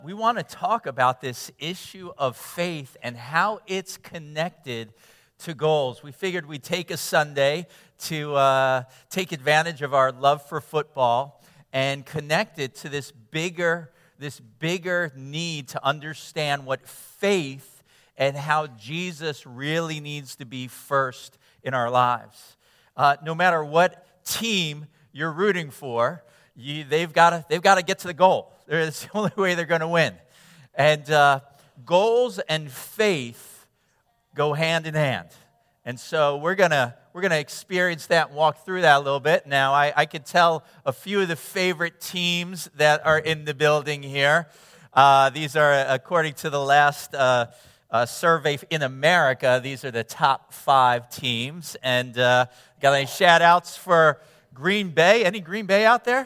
We want to talk about this issue of faith and how it's connected to goals. We figured we'd take a Sunday to take advantage of our love for football and connect it to this bigger need to understand what faith and how Jesus really needs to be first in our lives. No matter what team you're rooting for, they've got to get to the goal. It's the only way they're going to win. And goals and faith go hand in hand. And so we're gonna experience that and walk through that a little bit. Now, I could tell a few of the favorite teams that are in the building here. These are, according to the last survey in America, these are the top 5 teams. And got any shout-outs for Green Bay? Any Green Bay out there?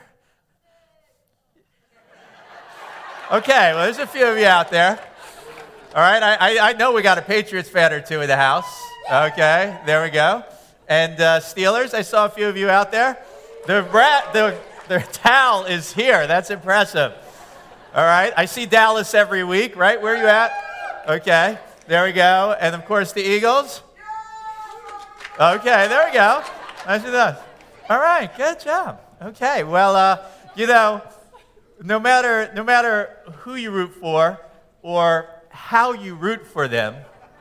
Okay, well, there's a few of you out there. All right, I know we got a Patriots fan or two in the house. Okay, there we go. And Steelers, I saw a few of you out there. The towel is here. That's impressive. All right, I see Dallas every week, right? Where are you at? Okay, there we go. And, of course, the Eagles. Okay, there we go. Nicely done. All right, good job. Okay, well, no matter who you root for or how you root for them,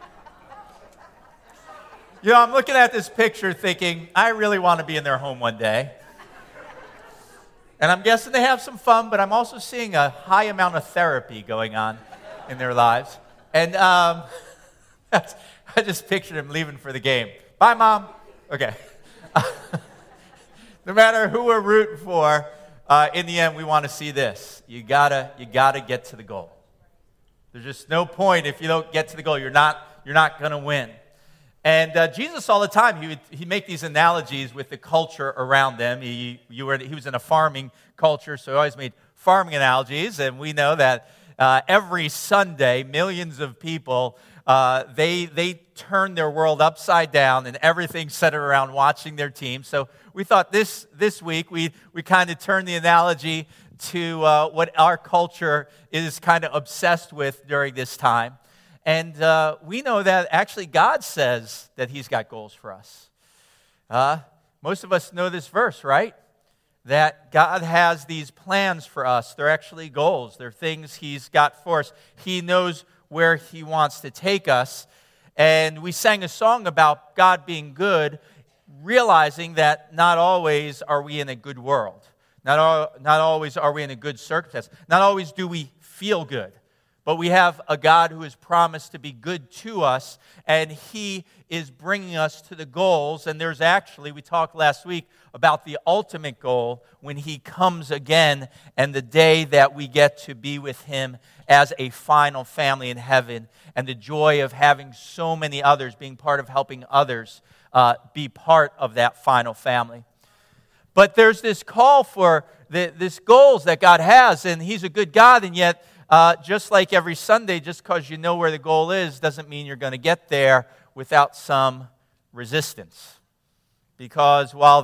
I'm looking at this picture thinking, I really want to be in their home one day. And I'm guessing they have some fun, but I'm also seeing a high amount of therapy going on in their lives. And I just pictured him leaving for the game. Bye, Mom. Okay. No matter who we're rooting for, in the end, we want to see this. You gotta get to the goal. There's just no point if you don't get to the goal. You're not going to win. And Jesus, all the time, he'd make these analogies with the culture around them. He was in a farming culture, so he always made farming analogies. And we know that every Sunday, millions of people they turn their world upside down, and everything's centered around watching their team. So we thought this week we kind of turned the analogy to what our culture is kind of obsessed with during this time. And we know that actually God says that he's got goals for us. Most of us know this verse, right? That God has these plans for us. They're actually goals. They're things he's got for us. He knows where he wants to take us. And we sang a song about God being good, realizing that not always are we in a good world. Not always are we in a good circumstance. Not always do we feel good. But we have a God who has promised to be good to us, and he is bringing us to the goals. And there's actually, we talked last week about the ultimate goal when he comes again and the day that we get to be with him as a final family in heaven, and the joy of having so many others, being part of helping others be part of that final family. But there's this call for this goals that God has, and he's a good God, and yet just like every Sunday, just because you know where the goal is doesn't mean you're going to get there without some resistance. Because while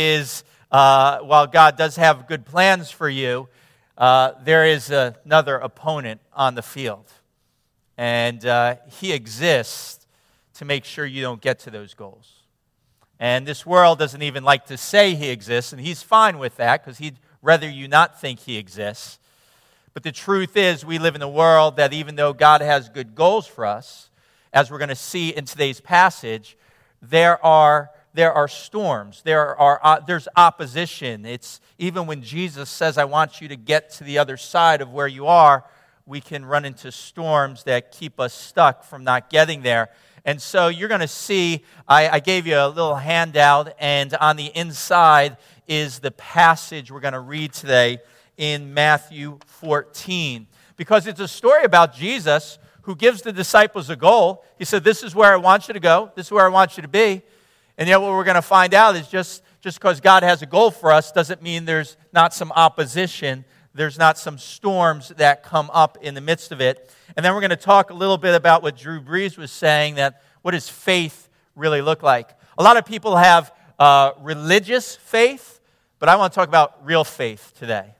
God does have good plans for you, there is another opponent on the field. And he exists to make sure you don't get to those goals. And this world doesn't even like to say he exists, and he's fine with that because he'd rather you not think he exists. But the truth is, we live in a world that even though God has good goals for us, as we're going to see in today's passage, there are storms. There's opposition. It's even when Jesus says, "I want you to get to the other side of where you are," we can run into storms that keep us stuck from not getting there. And so you're going to see, I gave you a little handout, and on the inside is the passage we're going to read today in Matthew 14, because it's a story about Jesus who gives the disciples a goal. He said, this is where I want you to go. This is where I want you to be. And yet what we're going to find out is just because God has a goal for us doesn't mean there's not some opposition. There's not some storms that come up in the midst of it. And then we're going to talk a little bit about what Drew Brees was saying, that what does faith really look like? A lot of people have religious faith, but I want to talk about real faith today.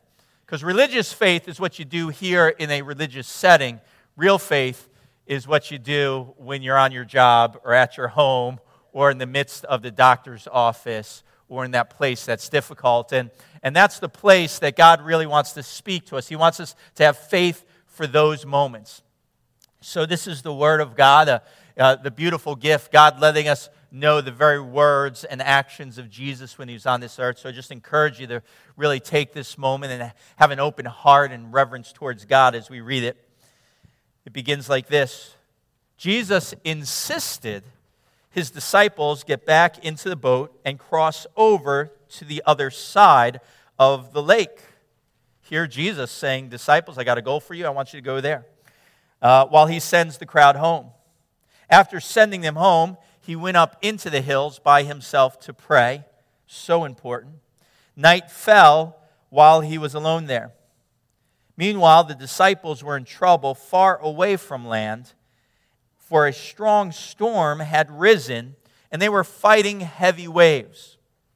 Because religious faith is what you do here in a religious setting. Real faith is what you do when you're on your job or at your home or in the midst of the doctor's office or in that place that's difficult. And that's the place that God really wants to speak to us. He wants us to have faith for those moments. So this is the Word of God, the beautiful gift, God letting us know the very words and actions of Jesus when he was on this earth. So I just encourage you to really take this moment and have an open heart and reverence towards God as we read it. It begins like this. Jesus insisted his disciples get back into the boat and cross over to the other side of the lake. Here Jesus saying, disciples, I got a goal for you. I want you to go there. While he sends the crowd home. After sending them home, he went up into the hills by himself to pray. So important. Night fell while he was alone there. Meanwhile, the disciples were in trouble far away from land, for a strong storm had risen, and they were fighting heavy waves.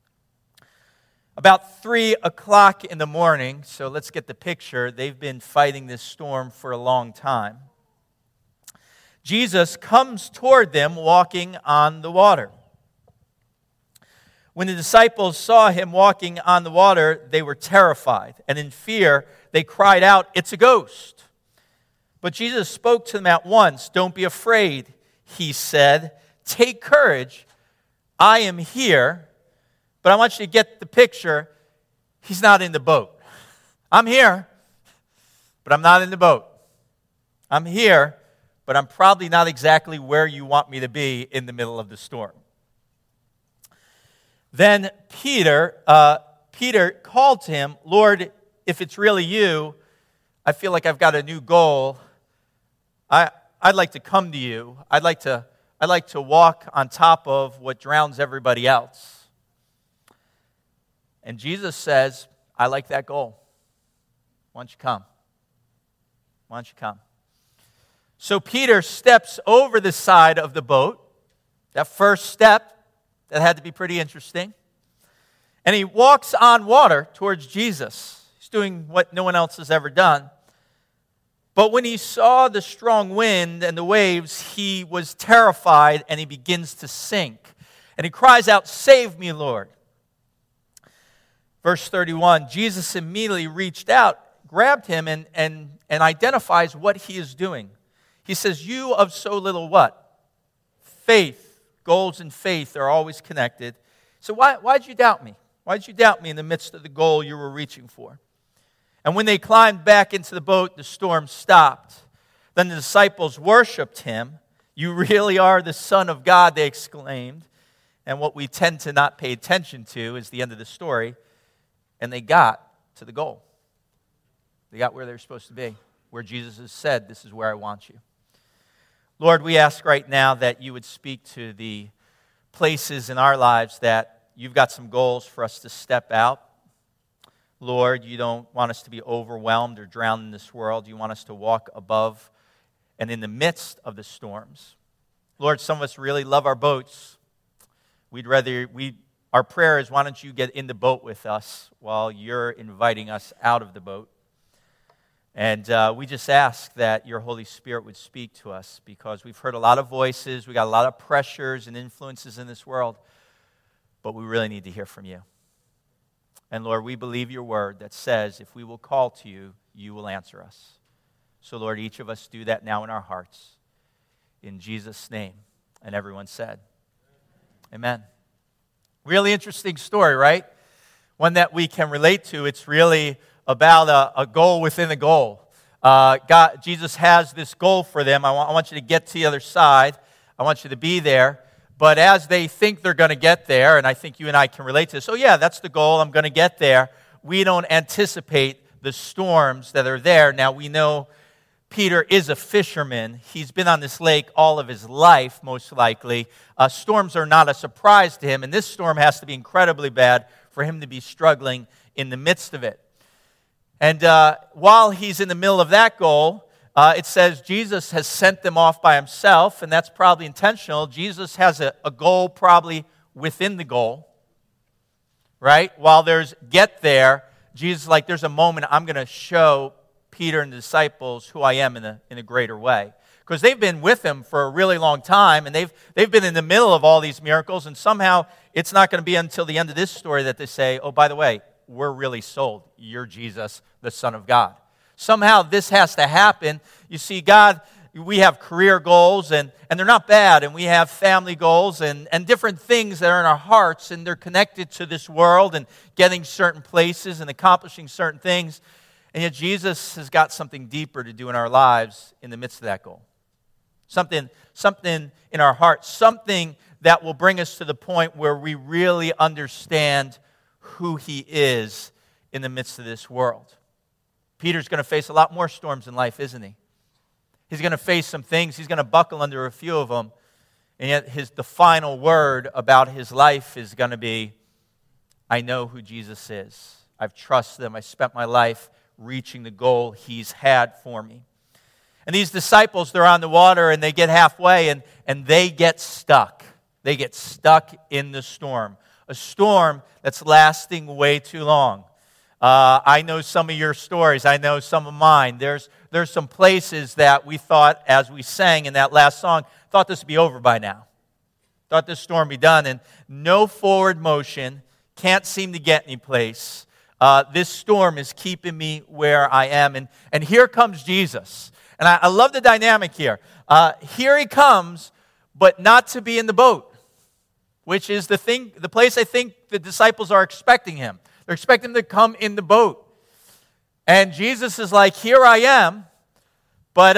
About 3 o'clock in the morning, so let's get the picture. They've been fighting this storm for a long time. Jesus comes toward them walking on the water. When the disciples saw him walking on the water, they were terrified, and in fear they cried out, "It's a ghost." But Jesus spoke to them at once. "Don't be afraid," he said. "Take courage. I am here." But I want you to get the picture. He's not in the boat. I'm here, but I'm not in the boat. I'm here, but I'm probably not exactly where you want me to be in the middle of the storm. Then Peter called to him, "Lord, if it's really you, I feel like I've got a new goal. I'd like to come to you. I'd like to walk on top of what drowns everybody else." And Jesus says, "I like that goal. Why don't you come? Why don't you come?" So Peter steps over the side of the boat. That first step, that had to be pretty interesting. And he walks on water towards Jesus. He's doing what no one else has ever done. But when he saw the strong wind and the waves, he was terrified and he begins to sink. And he cries out, "Save me, Lord." Verse 31, Jesus immediately reached out, grabbed him, and identifies what he is doing. He says, "You of so little" what? Faith. Goals and faith are always connected. So why'd you doubt me? Why'd you doubt me in the midst of the goal you were reaching for? And when they climbed back into the boat, the storm stopped. Then the disciples worshiped him. "You really are the Son of God," they exclaimed. And what we tend to not pay attention to is the end of the story. And they got to the goal. They got where they're supposed to be, where Jesus has said, "This is where I want you." Lord, we ask right now that you would speak to the places in our lives that you've got some goals for us to step out. Lord, you don't want us to be overwhelmed or drowned in this world. You want us to walk above and in the midst of the storms. Lord, some of us really love our boats. Our prayer is, why don't you get in the boat with us while you're inviting us out of the boat? And we just ask that your Holy Spirit would speak to us, because we've heard a lot of voices, we got a lot of pressures and influences in this world, but we really need to hear from you. And Lord, we believe your word that says if we will call to you, you will answer us. So Lord, each of us do that now in our hearts. In Jesus' name. And everyone said, amen. Really interesting story, right? One that we can relate to. It's really about a goal within a goal. Jesus has this goal for them. I want you to get to the other side. I want you to be there. But as they think they're going to get there, and I think you and I can relate to this, oh yeah, that's the goal, I'm going to get there. We don't anticipate the storms that are there. Now we know Peter is a fisherman. He's been on this lake all of his life, most likely. Storms are not a surprise to him, and this storm has to be incredibly bad for him to be struggling in the midst of it. And while he's in the middle of that goal, it says Jesus has sent them off by himself, and that's probably intentional. Jesus has a goal probably within the goal, right? While there's get there, Jesus is like, there's a moment I'm going to show Peter and the disciples who I am in a greater way. Because they've been with him for a really long time, and they've been in the middle of all these miracles, and somehow it's not going to be until the end of this story that they say, oh, by the way, we're really sold. You're Jesus, the Son of God. Somehow this has to happen. You see, God, we have career goals, and they're not bad, and we have family goals and different things that are in our hearts, and they're connected to this world and getting certain places and accomplishing certain things. And yet Jesus has got something deeper to do in our lives in the midst of that goal. Something in our hearts, something that will bring us to the point where we really understand who he is in the midst of this world. Peter's going to face a lot more storms in life, isn't he? He's going to face some things. He's going to buckle under a few of them. And yet the final word about his life is going to be, I know who Jesus is. I've trusted him. I spent my life reaching the goal he's had for me. And these disciples, they're on the water and they get halfway and they get stuck. They get stuck in the storm. A storm that's lasting way too long. I know some of your stories. I know some of mine. There's some places that we thought, as we sang in that last song, thought this would be over by now. Thought this storm would be done. And no forward motion. Can't seem to get any place. This storm is keeping me where I am. And here comes Jesus. And I love the dynamic here. Here he comes, but not to be in the boat, which is the place I think the disciples are expecting him. They're expecting him to come in the boat. And Jesus is like, here I am, but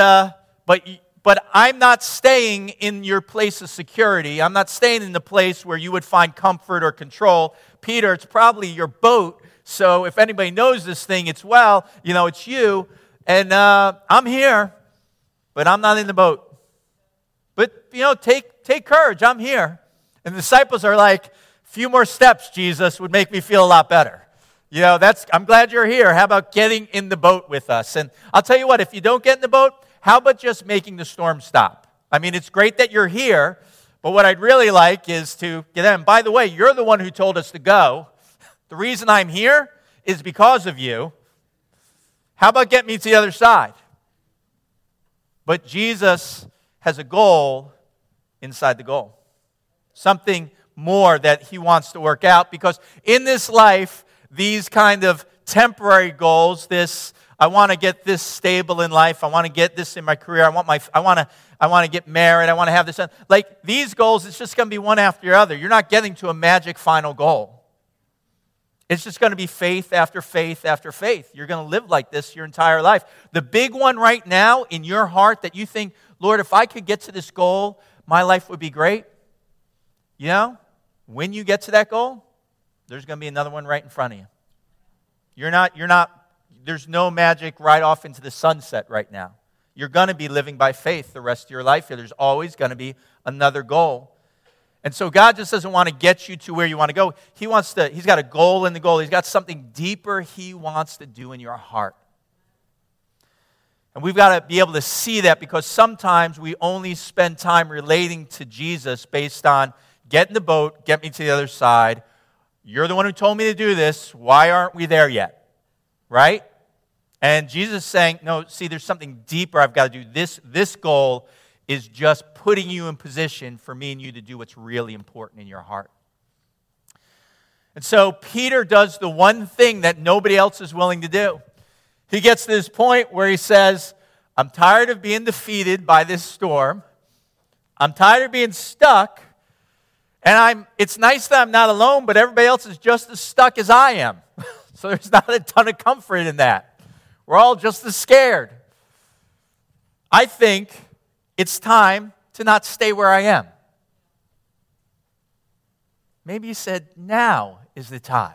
I'm not staying in your place of security. I'm not staying in the place where you would find comfort or control. Peter, it's probably your boat. So if anybody knows this thing, it's you. And I'm here, but I'm not in the boat. But, take courage. I'm here. And the disciples are like, few more steps, Jesus, would make me feel a lot better. I'm glad you're here. How about getting in the boat with us? And I'll tell you what, if you don't get in the boat, how about just making the storm stop? I mean, it's great that you're here, but what I'd really like is to get in. By the way, you're the one who told us to go. The reason I'm here is because of you. How about get me to the other side? But Jesus has a goal inside the goal. Something more that he wants to work out, because in this life, these kind of temporary goals, I want to get this stable in life, I want to get this in my career, I want to get married, I want to have this. Like these goals, it's just going to be one after the other. You're not getting to a magic final goal. It's just going to be faith after faith after faith. You're going to live like this your entire life. The big one right now in your heart that you think, Lord, if I could get to this goal, my life would be great. When you get to that goal, there's going to be another one right in front of you. There's no magic right off into the sunset right now. You're going to be living by faith the rest of your life here. There's always going to be another goal. And so God just doesn't want to get you to where you want to go. He's got a goal in the goal. He's got something deeper he wants to do in your heart. And we've got to be able to see that, because sometimes we only spend time relating to Jesus based on get in the boat, get me to the other side. You're the one who told me to do this. Why aren't we there yet? Right? And Jesus is saying, no, see, there's something deeper I've got to do. This goal is just putting you in position for me and you to do what's really important in your heart. And so Peter does the one thing that nobody else is willing to do. He gets to this point where he says, I'm tired of being defeated by this storm. I'm tired of being stuck. And it's nice that I'm not alone, but everybody else is just as stuck as I am. So there's not a ton of comfort in that. We're all just as scared. I think it's time to not stay where I am. Maybe you said, now is the time.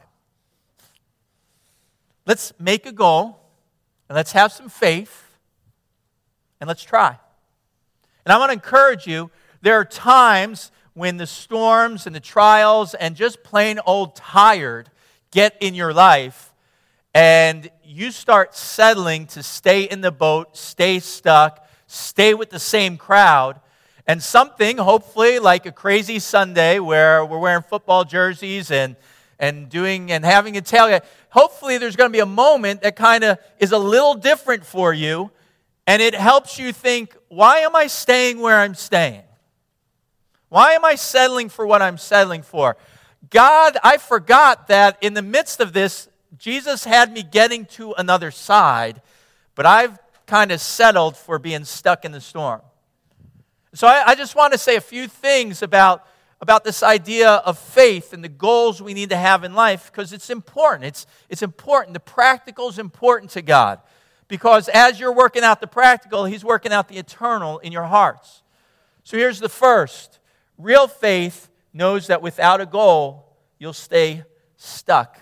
Let's make a goal, and let's have some faith, and let's try. And I want to encourage you, there are times when the storms and the trials and just plain old tired get in your life, and you start settling to stay in the boat, stay stuck, stay with the same crowd, and something, hopefully, like a crazy Sunday where we're wearing football jerseys and and doing and having a tailgate, hopefully there's going to be a moment that kind of is a little different for you, and it helps you think, why am I staying where I'm staying? Why am I settling for what I'm settling for? God, I forgot that in the midst of this, Jesus had me getting to another side, but I've kind of settled for being stuck in the storm. So I just want to say a few things about this idea of faith and the goals we need to have in life, because it's important. It's important. The practical is important to God, because as you're working out the practical, He's working out the eternal in your hearts. So here's the first. Real faith knows that without a goal, you'll stay stuck.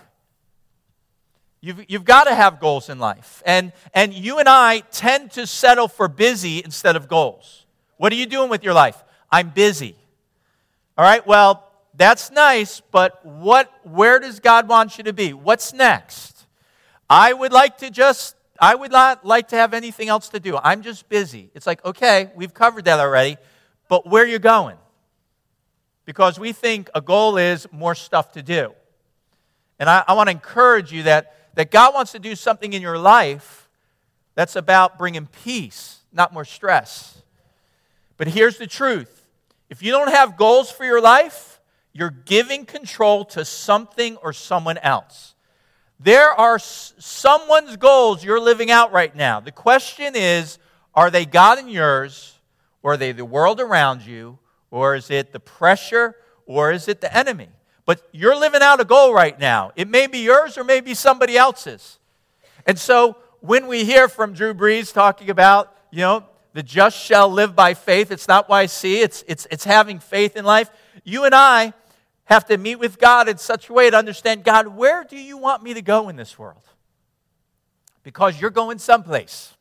You've got to have goals in life. And you and I tend to settle for busy instead of goals. What are you doing with your life? I'm busy. All right, well, that's nice, but where does God want you to be? What's next? I would not like to have anything else to do. I'm just busy. It's like, okay, we've covered that already, but where are you going? Because we think a goal is more stuff to do. And I want to encourage you that God wants to do something in your life that's about bringing peace, not more stress. But here's the truth. If you don't have goals for your life, you're giving control to something or someone else. There are someone's goals you're living out right now. The question is, are they God and yours, or are they the world around you, or is it the pressure, or is it the enemy? But you're living out a goal right now. It may be yours or may be somebody else's. And so when we hear from Drew Brees talking about, the just shall live by faith, it's not YC, it's having faith in life. You and I have to meet with God in such a way to understand, God, where do you want me to go in this world? Because you're going someplace.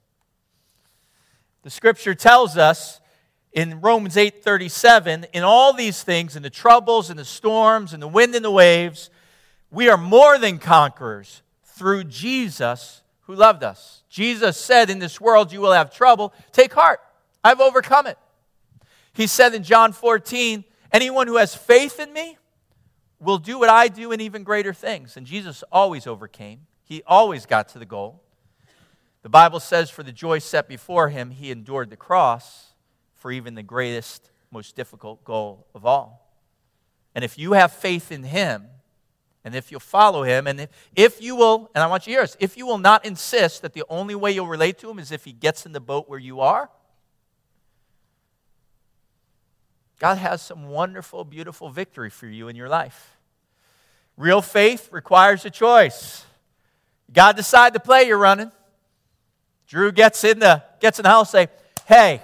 The scripture tells us in Romans 8:37, in all these things, in the troubles, in the storms, in the wind and the waves, we are more than conquerors through Jesus who loved us. Jesus said, in this world you will have trouble. Take heart, I've overcome it. He said in John 14, anyone who has faith in me will do what I do and even greater things. And Jesus always overcame. He always got to the goal. The Bible says, for the joy set before him, he endured the cross, for even the greatest, most difficult goal of all. And if you have faith in him, and if you'll follow him, and if you will, and I want you to hear this, if you will not insist that the only way you'll relate to him is if he gets in the boat where you are, God has some wonderful, beautiful victory for you in your life. Real faith requires a choice. You got to decide the play you're running. Drew gets in the house and say, hey,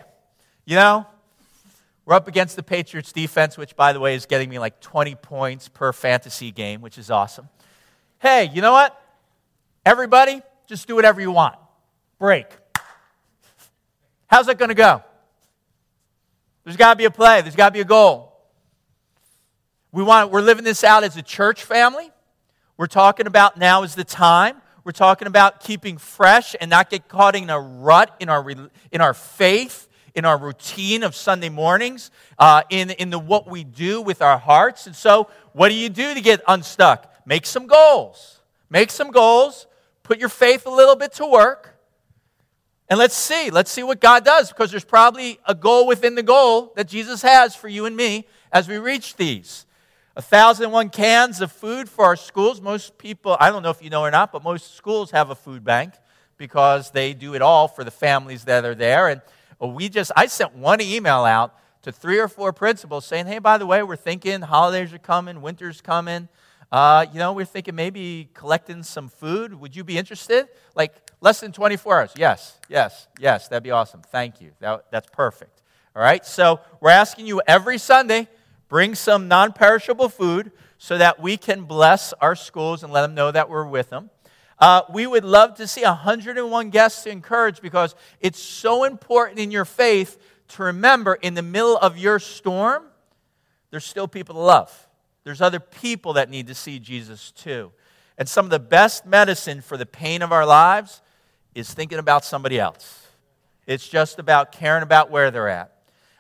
we're up against the Patriots defense, which, by the way, is getting me like 20 points per fantasy game, which is awesome. Hey, you know what? Everybody, just do whatever you want. Break. How's that going to go? There's got to be a play. There's got to be a goal. We're living this out as a church family. We're talking about now is the time. We're talking about keeping fresh and not get caught in a rut in our faith, in our routine of Sunday mornings, in what we do with our hearts. And so what do you do to get unstuck? Make some goals. Make some goals. Put your faith a little bit to work. And let's see what God does, because there's probably a goal within the goal that Jesus has for you and me as we reach these. 1,001 cans of food for our schools. Most people, I don't know if you know or not, but most schools have a food bank because they do it all for the families that are there. And I sent one email out to 3 or 4 principals saying, hey, by the way, we're thinking holidays are coming, winter's coming. We're thinking maybe collecting some food. Would you be interested? Like less than 24 hours. Yes, that'd be awesome. Thank you. That's perfect. All right, so we're asking you every Sunday, bring some non-perishable food so that we can bless our schools and let them know that we're with them. We would love to see 101 guests to encourage, because it's so important in your faith to remember in the middle of your storm, there's still people to love. There's other people that need to see Jesus too. And some of the best medicine for the pain of our lives is thinking about somebody else. It's just about caring about where they're at.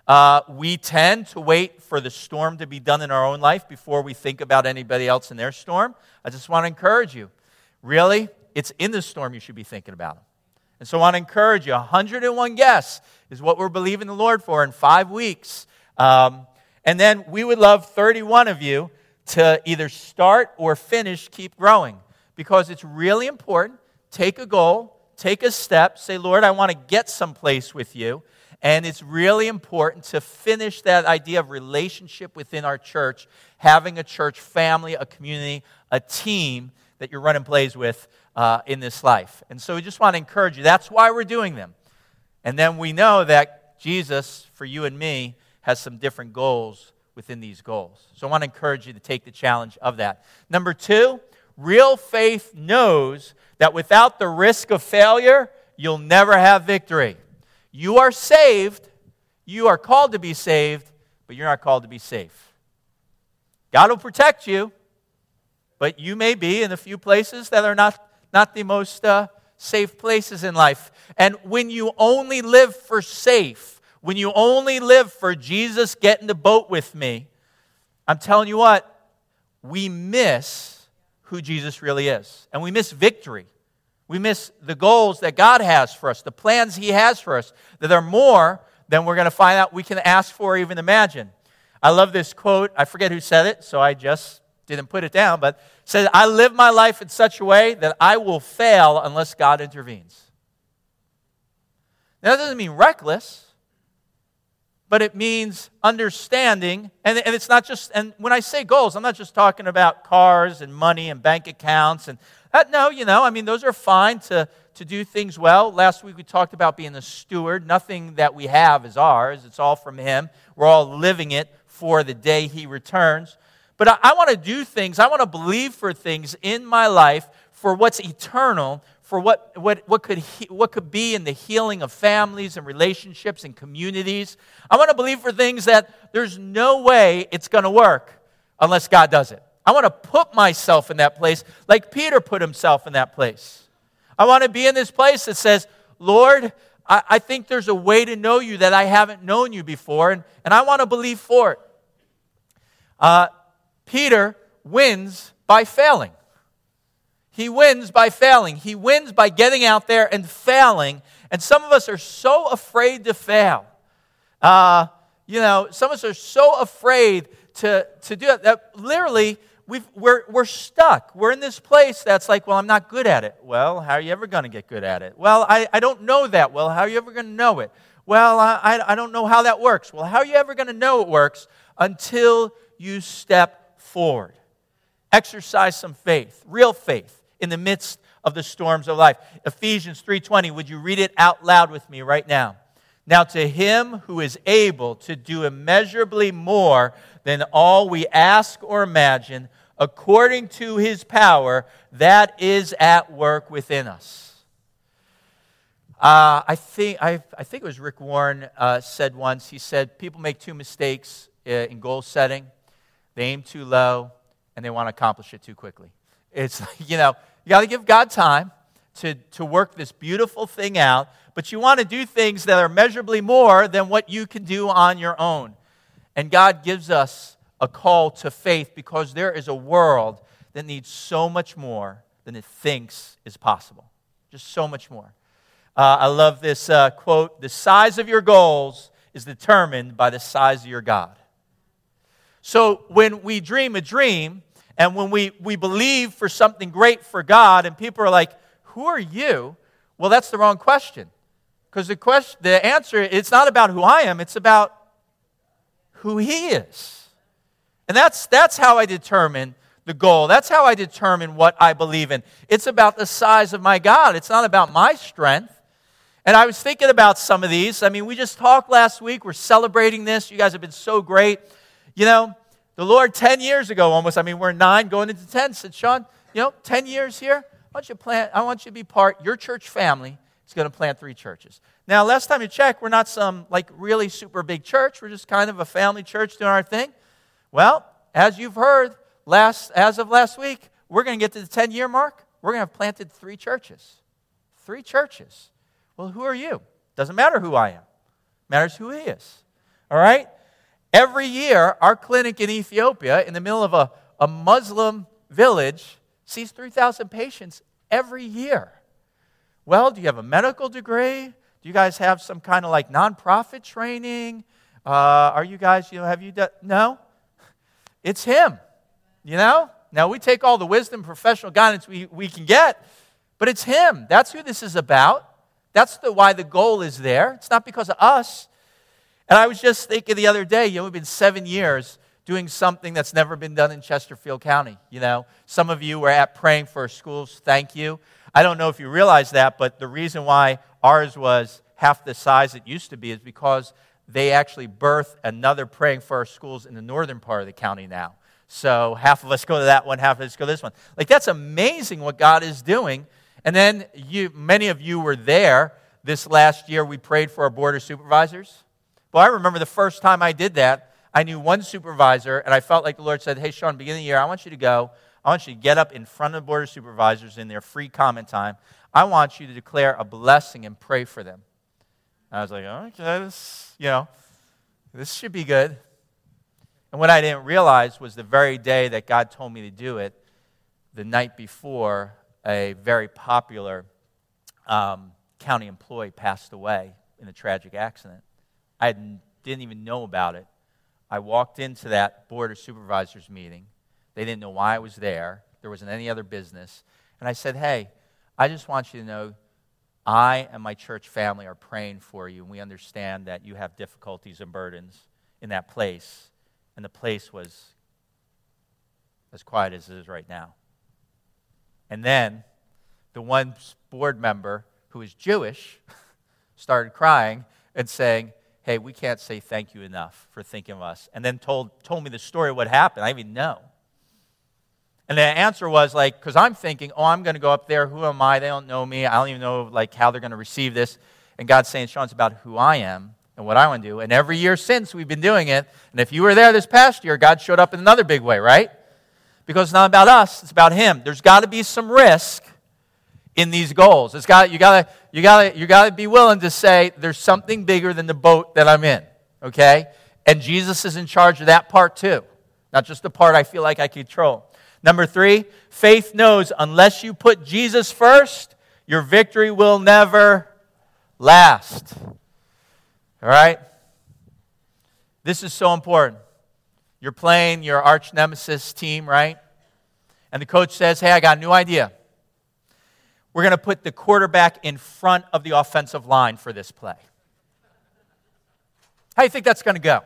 We tend to wait for the storm to be done in our own life before we think about anybody else in their storm. I just want to encourage you. Really, it's in the storm you should be thinking about them. And so I want to encourage you. 101 guests is what we're believing the Lord for in 5 weeks. And then we would love 31 of you to either start or finish Keep Growing, because it's really important. Take a goal, take a step, say, Lord, I want to get someplace with you. And it's really important to finish that idea of relationship within our church, having a church family, a community, a team that you're running plays with in this life. And so we just want to encourage you. That's why we're doing them. And then we know that Jesus, for you and me, has some different goals within these goals. So I want to encourage you to take the challenge of that. Number 2, real faith knows that without the risk of failure, you'll never have victory. You are saved, you are called to be saved, but you're not called to be safe. God will protect you, but you may be in a few places that are not the most safe places in life. And when you only live for safe, when you only live for Jesus, get in the boat with me, I'm telling you what, we miss who Jesus really is. And we miss victory. We miss the goals that God has for us, the plans He has for us, that are more than we're going to find out we can ask for or even imagine. I love this quote. I forget who said it, so I just didn't put it down, but it says, I live my life in such a way that I will fail unless God intervenes. Now, that doesn't mean reckless, but it means understanding, and it's not just, and when I say goals, I'm not just talking about cars and money and bank accounts, and no, those are fine to do things well. Last week we talked about being a steward. Nothing that we have is ours. It's all from Him. We're all living it for the day He returns. But I want to do things, I want to believe for things in my life for what's eternal, for what could be in the healing of families and relationships and communities. I want to believe for things that there's no way it's going to work unless God does it. I want to put myself in that place like Peter put himself in that place. I want to be in this place that says, Lord, I think there's a way to know you that I haven't known you before, and I want to believe for it. Peter wins by failing. He wins by failing. He wins by getting out there and failing. And some of us are so afraid to fail. Some of us are so afraid to do it that literally we're stuck. We're in this place that's like, well, I'm not good at it. Well, how are you ever going to get good at it? Well, I don't know that. Well, how are you ever going to know it? Well, I don't know how that works. Well, how are you ever going to know it works until you step forward? Exercise some faith, real faith, in the midst of the storms of life. Ephesians 3:20, would you read it out loud with me right now? Now to Him who is able to do immeasurably more than all we ask or imagine, according to His power that is at work within us. I think it was Rick Warren said once, he said, people make 2 mistakes in goal setting. They aim too low, and they want to accomplish it too quickly. It's like, you got to give God time to work this beautiful thing out, but you want to do things that are measurably more than what you can do on your own. And God gives us a call to faith because there is a world that needs so much more than it thinks is possible. Just so much more. I love this quote, the size of your goals is determined by the size of your God. So when we dream a dream, and when we believe for something great for God, and people are like, who are you? Well, that's the wrong question. Because the answer, it's not about who I am, it's about who He is. And that's how I determine the goal. That's how I determine what I believe in. It's about the size of my God. It's not about my strength. And I was thinking about some of these. We just talked last week. We're celebrating this. You guys have been so great. The Lord 10 years ago almost, we're 9 going into 10, said, Sean, 10 years here, I want you to be part, your church family is going to plant 3 churches. Now, last time you checked, we're not some really super big church. We're just kind of a family church doing our thing. Well, as you've heard, as of last week, we're going to get to the 10-year mark. We're going to have planted 3 churches. 3 churches. Well, who are you? Doesn't matter who I am. It matters who He is. All right? Every year, our clinic in Ethiopia, in the middle of a Muslim village, sees 3,000 patients every year. Well, do you have a medical degree? Do you guys have some kind of like nonprofit training? Are you guys, have you done? No. It's him, Now we take all the wisdom, professional guidance we can get, but it's him. That's who this is about. That's why the goal is there. It's not because of us. And I was just thinking the other day, we've been 7 years doing something that's never been done in Chesterfield County. Some of you were at Praying for Schools. Thank you. I don't know if you realize that, but the reason why ours was half the size it used to be is because they actually birthed another Praying for Our Schools in the northern part of the county now. So half of us go to that one, half of us go to this one. Like, that's amazing what God is doing. And then many of you were there this last year. We prayed for our board of supervisors. Well, I remember the first time I did that, I knew one supervisor, and I felt like the Lord said, hey, Sean, beginning of the year, I want you to go. I want you to get up in front of the board of supervisors in their free comment time. I want you to declare a blessing and pray for them. I was like, okay, this should be good. And what I didn't realize was the very day that God told me to do it, the night before, a very popular county employee passed away in a tragic accident. I didn't even know about it. I walked into that board of supervisors meeting. They didn't know why I was there. There wasn't any other business. And I said, hey, I just want you to know I and my church family are praying for you, and we understand that you have difficulties and burdens in that place. And the place was as quiet as it is right now. And then the one board member who is Jewish started crying and saying, hey, we can't say thank you enough for thinking of us. And then told me the story of what happened. I didn't even know. And the answer was because I'm thinking, I'm going to go up there. Who am I? They don't know me. I don't even know how they're going to receive this. And God's saying, Sean, it's about who I am and what I want to do. And every year since, we've been doing it. And if you were there this past year, God showed up in another big way, right? Because it's not about us, it's about Him. There's got to be some risk in these goals. You got to be willing to say there's something bigger than the boat that I'm in, okay? And Jesus is in charge of that part too, not just the part I feel like I control. Number 3, faith knows unless you put Jesus first, your victory will never last. All right? This is so important. You're playing your arch nemesis team, right? And the coach says, hey, I got a new idea. We're going to put the quarterback in front of the offensive line for this play. How do you think that's going to go?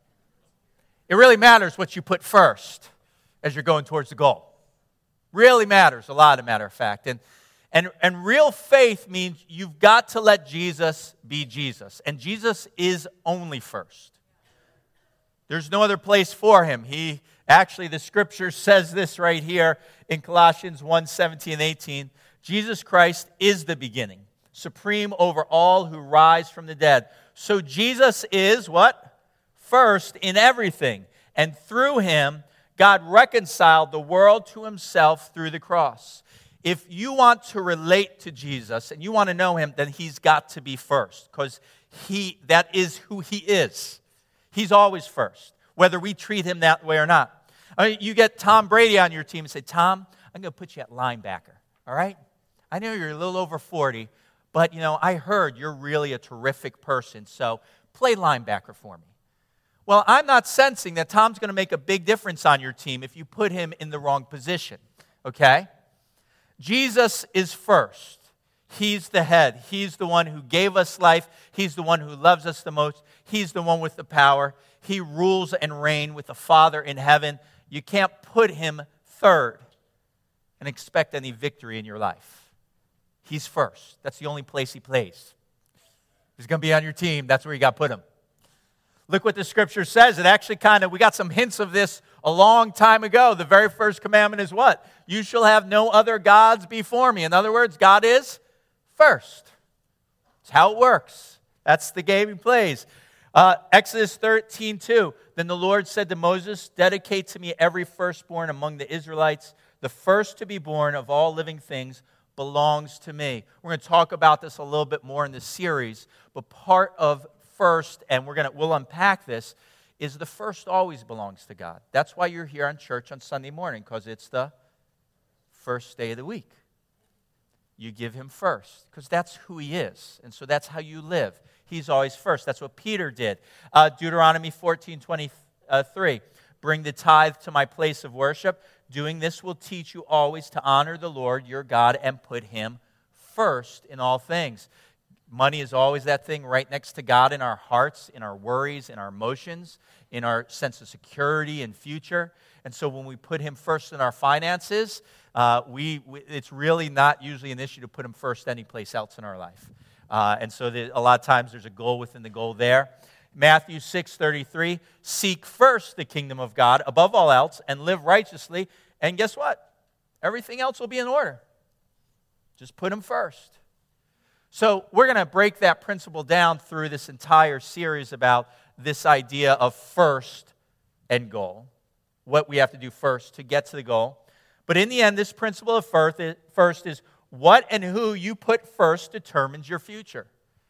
It really matters what you put first as you're going towards the goal. Really matters, a lot, as a matter of fact. And real faith means you've got to let Jesus be Jesus. And Jesus is only first. There's no other place for Him. The Scripture says this right here in Colossians 1:17 and 18. Jesus Christ is the beginning, supreme over all who rise from the dead. So Jesus is what? First in everything. And through Him, God reconciled the world to Himself through the cross. If you want to relate to Jesus and you want to know Him, then He's got to be first, because that is who He is. He's always first, whether we treat Him that way or not. I mean, you get Tom Brady on your team and say, Tom, I'm going to put you at linebacker, all right? I know you're a little over 40, but, I heard you're really a terrific person, so play linebacker for me. Well, I'm not sensing that Tom's going to make a big difference on your team if you put him in the wrong position, okay? Jesus is first. He's the head. He's the one who gave us life. He's the one who loves us the most. He's the one with the power. He rules and reigns with the Father in heaven. You can't put Him third and expect any victory in your life. He's first. That's the only place He plays. He's going to be on your team. That's where you got to put Him. Look what the Scripture says. It actually we got some hints of this a long time ago. The very first commandment is what? You shall have no other gods before me. In other words, God is first. That's how it works. That's the game He plays. Exodus 13:2. Then the Lord said to Moses, dedicate to me every firstborn among the Israelites. The first to be born of all living things belongs to me. We're going to talk about this a little bit more in this series, but part of first, and we'll unpack this, is the first always belongs to God. That's why you're here on church on Sunday morning, because it's the first day of the week. You give him first, because that's who he is, and so that's how you live. He's always first. That's what Peter did. Deuteronomy 14:23, bring the tithe to my place of worship. Doing this will teach you always to honor the Lord your God and put him first in all things. Money is always that thing right next to God in our hearts, in our worries, in our emotions, in our sense of security and future. And so when we put him first in our finances, it's really not usually an issue to put him first anyplace else in our life. And so a lot of times there's a goal within the goal there. Matthew 6:33, seek first the kingdom of God above all else and live righteously. And guess what? Everything else will be in order. Just put him first. So we're going to break that principle down through this entire series about this idea of first and goal, what we have to do first to get to the goal. But in the end, this principle of first is what and who you put first determines your future.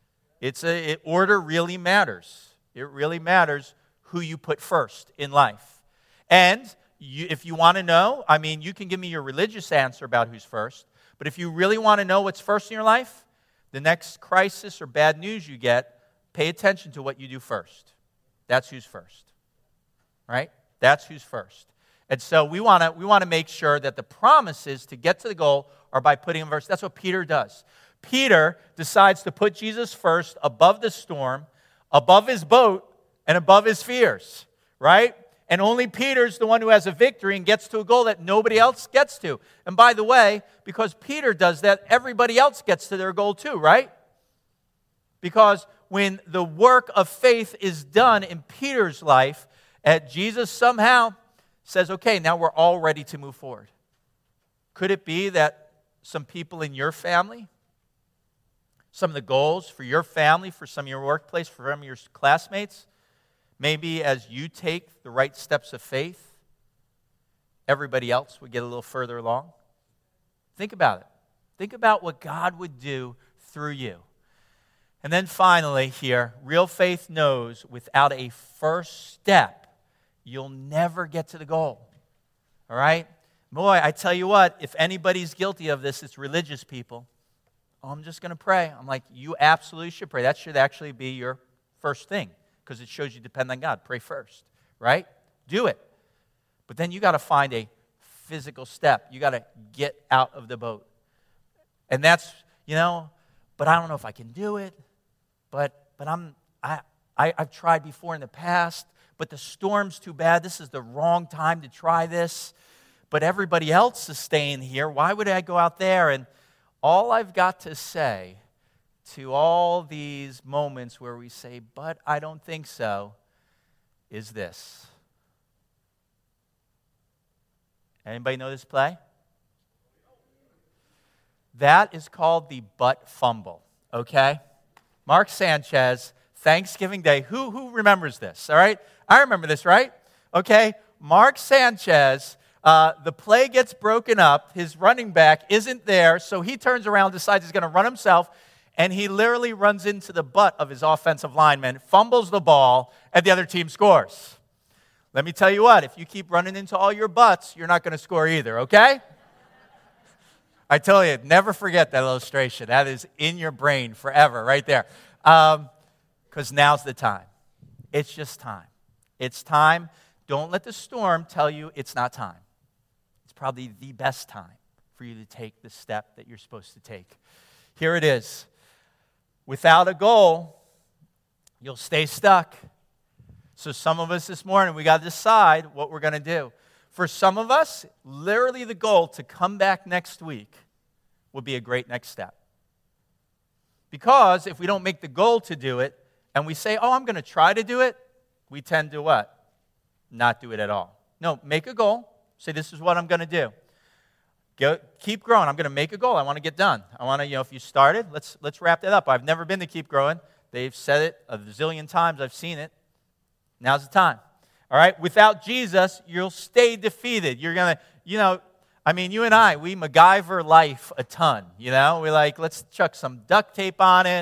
Order really matters. It really matters who you put first in life. And if you want to know, you can give me your religious answer about who's first, but if you really want to know what's first in your life, the next crisis or bad news you get, pay attention to what you do first. That's who's first, right? That's who's first. And so we want to make sure that the promises to get to the goal are by putting him first. That's what Peter does. Peter decides to put Jesus first above the storm, above his boat, and above his fears, right? And only Peter's the one who has a victory and gets to a goal that nobody else gets to. And by the way, because Peter does that, everybody else gets to their goal too, right? Because when the work of faith is done in Peter's life, Jesus somehow says, okay, now we're all ready to move forward. Could it be that some people in your family, some of the goals for your family, for some of your workplace, for some of your classmates, maybe as you take the right steps of faith, everybody else would get a little further along? Think about it. Think about what God would do through you. And then finally here, real faith knows without a first step, you'll never get to the goal. All right? Boy, I tell you what, if anybody's guilty of this, it's religious people. Oh, I'm just going to pray. I'm like, you absolutely should pray. That should actually be your first thing, because it shows you depend on God. Pray first, right? Do it. But then you got to find a physical step. You got to get out of the boat. And that's, but I don't know if I can do it. But I've tried before in the past, but the storm's too bad. This is the wrong time to try this. But everybody else is staying here. Why would I go out there? And all I've got to say to all these moments where we say, but I don't think so, is this. Anybody know this play? That is called the butt fumble, okay? Mark Sanchez, Thanksgiving Day. Who remembers this, all right? I remember this, right? Okay, Mark Sanchez, the play gets broken up. His running back isn't there, so he turns around, decides he's going to run himself, and he literally runs into the butt of his offensive lineman, fumbles the ball, and the other team scores. Let me tell you what, if you keep running into all your butts, you're not going to score either, okay? I tell you, never forget that illustration. That is in your brain forever, right there. Because now's the time. It's just time. It's time. Don't let the storm tell you it's not time. It's probably the best time for you to take the step that you're supposed to take. Here it is. Without a goal, you'll stay stuck. So some of us this morning, we got to decide what we're going to do. For some of us, literally the goal to come back next week would be a great next step. Because if we don't make the goal to do it, and we say, oh, I'm going to try to do it, we tend to what? Not do it at all. No, make a goal. Say, this is what I'm going to do. Keep growing. I'm going to make a goal. I want to get done. I want to, if you started, let's wrap that up. I've never been to Keep Growing. They've said it a zillion times. I've seen it. Now's the time. All right? Without Jesus, you'll stay defeated. You're going to, you and I, we MacGyver life a ton. We're like, let's chuck some duct tape on it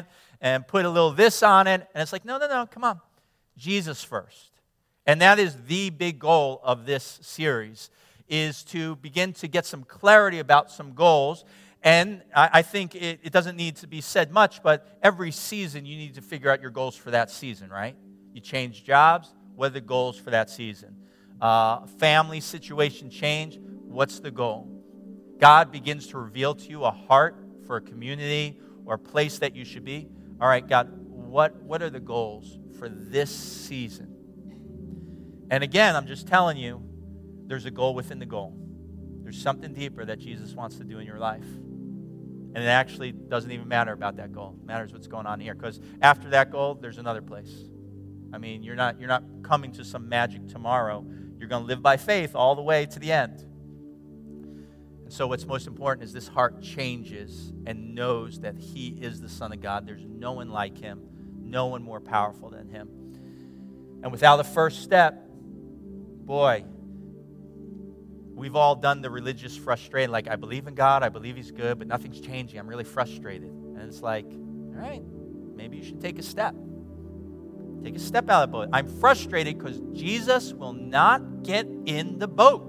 and put a little this on it. And it's like, no, come on. Jesus first. And that is the big goal of this series, is to begin to get some clarity about some goals. And I think it doesn't need to be said much, but every season you need to figure out your goals for that season, right? You change jobs, what are the goals for that season? Family situation change, what's the goal? God begins to reveal to you a heart for a community or a place that you should be. All right, God, what are the goals for this season? And again, I'm just telling you, there's a goal within the goal. There's something deeper that Jesus wants to do in your life. And it actually doesn't even matter about that goal. It matters what's going on here. Because after that goal, there's another place. I mean, you're not coming to some magic tomorrow. You're going to live by faith all the way to the end. And so what's most important is this heart changes and knows that he is the Son of God. There's no one like him, no one more powerful than him. And without the first step, boy, we've all done the religious frustrated, like, I believe in God, I believe he's good, but nothing's changing. I'm really frustrated. And it's like, all right, maybe you should take a step. Take a step out of the boat. I'm frustrated because Jesus will not get in the boat.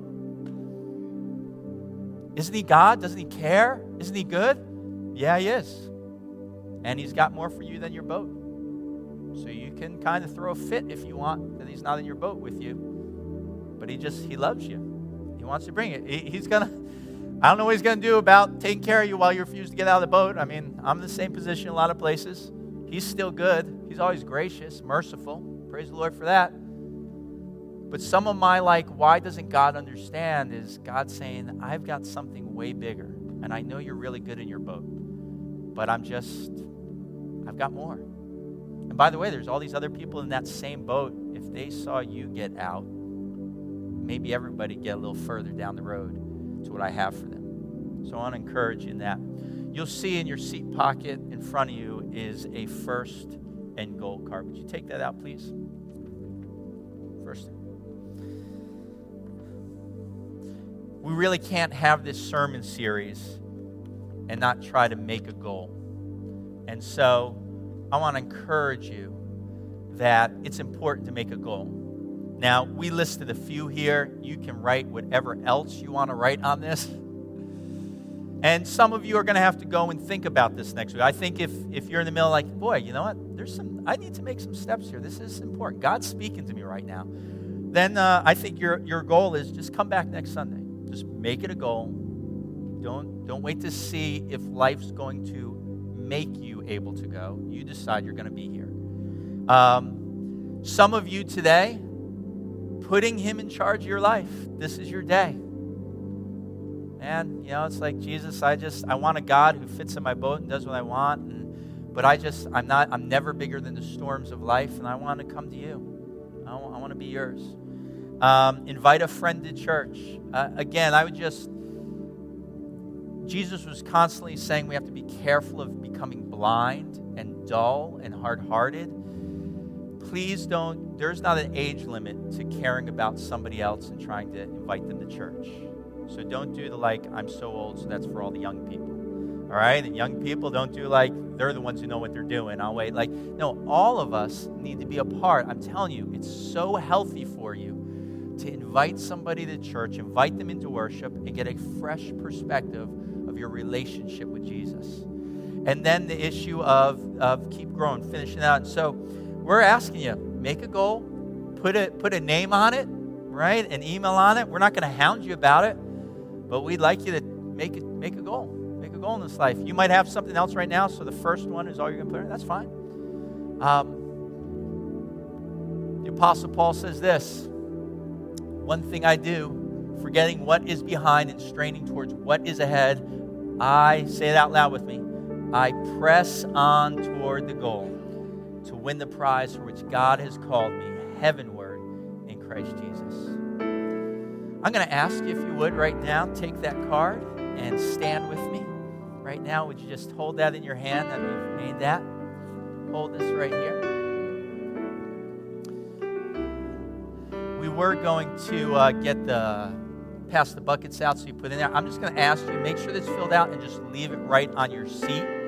Isn't he God? Doesn't he care? Isn't he good? Yeah, he is. And he's got more for you than your boat. So you can kind of throw a fit if you want that he's not in your boat with you. But he loves you. He wants to bring it. I don't know what he's going to do about taking care of you while you refuse to get out of the boat. I mean, I'm in the same position in a lot of places. He's still good. He's always gracious, merciful. Praise the Lord for that. But some of my, why doesn't God understand, is God saying, I've got something way bigger. And I know you're really good in your boat. But I've got more. And by the way, there's all these other people in that same boat. If they saw you get out, maybe everybody get a little further down the road to what I have for them. So I want to encourage you in that. You'll see in your seat pocket in front of you is a first and goal card. Would you take that out, please? First. We really can't have this sermon series and not try to make a goal. And so I want to encourage you that it's important to make a goal. Now, we listed a few here. You can write whatever else you want to write on this. And some of you are going to have to go and think about this next week. I think if you're in the middle, like, boy, you know what? I need to make some steps here. This is important. God's speaking to me right now. Then I think your goal is just come back next Sunday. Just make it a goal. Don't wait to see if life's going to make you able to go. You decide you're going to be here. Some of you today, putting him in charge of your life. This is your day. And, it's like, Jesus, I want a God who fits in my boat and does what I want. But I'm never bigger than the storms of life, and I want to come to you. I want to be yours. Invite a friend to church. Again, Jesus was constantly saying we have to be careful of becoming blind and dull and hard-hearted. Please there's not an age limit to caring about somebody else and trying to invite them to church. So don't do I'm so old, so that's for all the young people. All right? And young people, don't do they're the ones who know what they're doing. I'll wait. No, all of us need to be a part. I'm telling you, it's so healthy for you to invite somebody to church, invite them into worship, and get a fresh perspective of your relationship with Jesus. And then the issue of keep growing, finishing out. And so we're asking you, make a goal, put a name on it, right? An email on it. We're not going to hound you about it, but we'd like you to make a goal. Make a goal in this life. You might have something else right now, so the first one is all you're going to put in. That's fine. The Apostle Paul says this: one thing I do, forgetting what is behind and straining towards what is ahead, I, say it out loud with me, I press on toward the goal to win the prize for which God has called me heavenward in Christ Jesus. I'm going to ask you, if you would, right now, take that card and stand with me. Right now, would you just hold that in your hand that we've made that? Hold this right here. We were going to pass the buckets out so you put in there. I'm just going to ask you, make sure that's filled out and just leave it right on your seat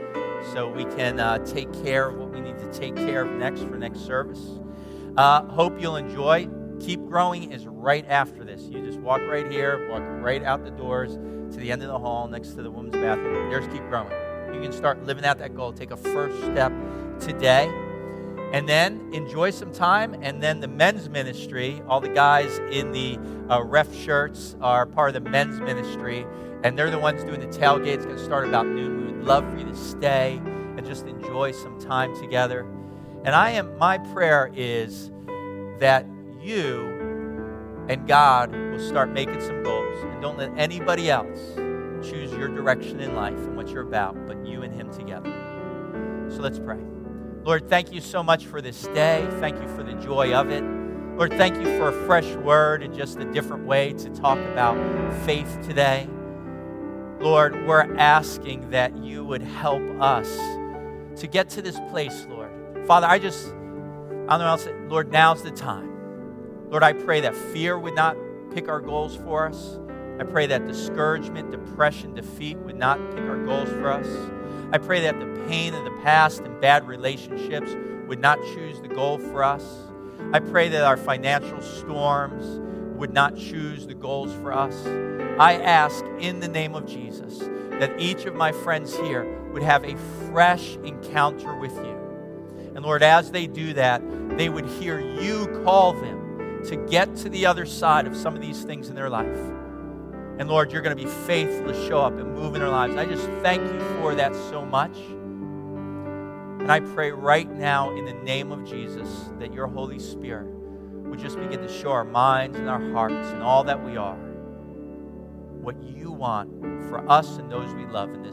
so we can take care of what we need to take care of next for next service. Hope you'll enjoy. Keep Growing is right after this. You just walk right here, walk right out the doors to the end of the hall next to the women's bathroom. There's Keep Growing. You can start living out that goal. Take a first step today. And then enjoy some time. And then the men's ministry, all the guys in the ref shirts are part of the men's ministry. And they're the ones doing the tailgate. It's going to start about noon. We would love for you to stay and just enjoy some time together. And my prayer is that you and God will start making some goals. And don't let anybody else choose your direction in life and what you're about, but you and Him together. So let's pray. Lord, thank you so much for this day. Thank you for the joy of it. Lord, thank you for a fresh word and just a different way to talk about faith today. Lord, we're asking that you would help us to get to this place, Lord. Father, I don't know else. Lord, now's the time. Lord, I pray that fear would not pick our goals for us. I pray that discouragement, depression, defeat would not pick our goals for us. I pray that the pain of the past and bad relationships would not choose the goal for us. I pray that our financial storms would not choose the goals for us. I ask in the name of Jesus that each of my friends here would have a fresh encounter with you. And Lord, as they do that, they would hear you call them to get to the other side of some of these things in their life. And Lord, you're going to be faithful to show up and move in their lives. I just thank you for that so much. And I pray right now in the name of Jesus that your Holy Spirit would just begin to show our minds and our hearts and all that we are what you want for us and those we love in this